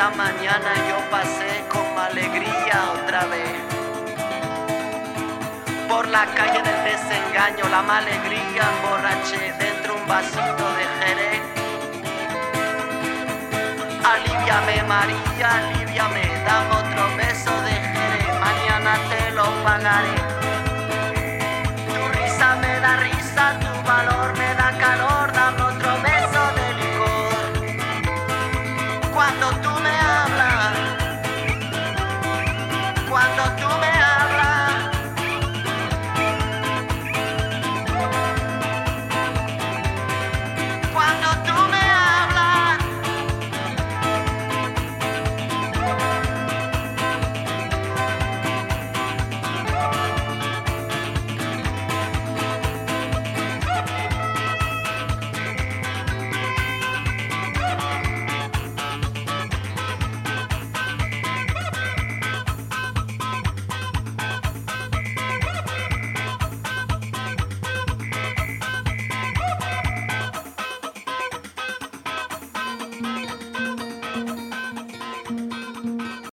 la mañana yo pasé con alegría otra vez. Por la calle del desengaño, la alegría emborraché dentro un vasito de Jerez. Aliviame María, aliviame, dame otro beso de Jerez, mañana te lo pagaré.